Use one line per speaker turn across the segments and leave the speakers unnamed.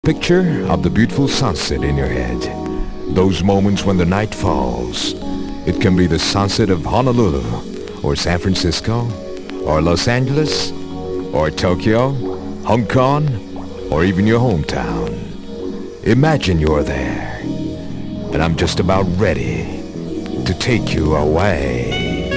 Picture of the beautiful sunset in your head. Those moments when the night falls. It can be the sunset of Honolulu, or San Francisco, or Los Angeles, or Tokyo, Hong Kong, or even your hometown. Imagine you're there, and I'm just about ready to take you away.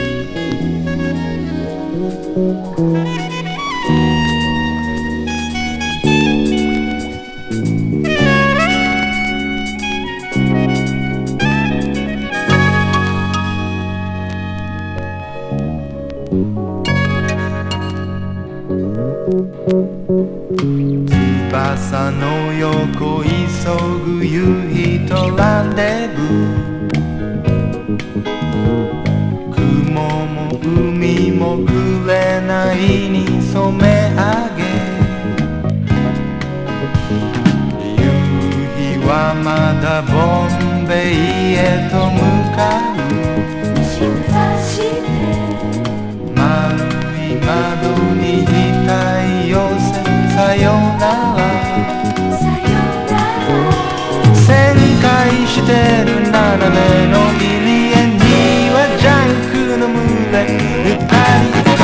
翼の横急ぐ夕日とランデブー雲も海も紅に染め上げ夕日はまだボンベイへと向かう丸い窓に額寄せさよなら旋回してる斜めの入り江にはジャンクの群れ二人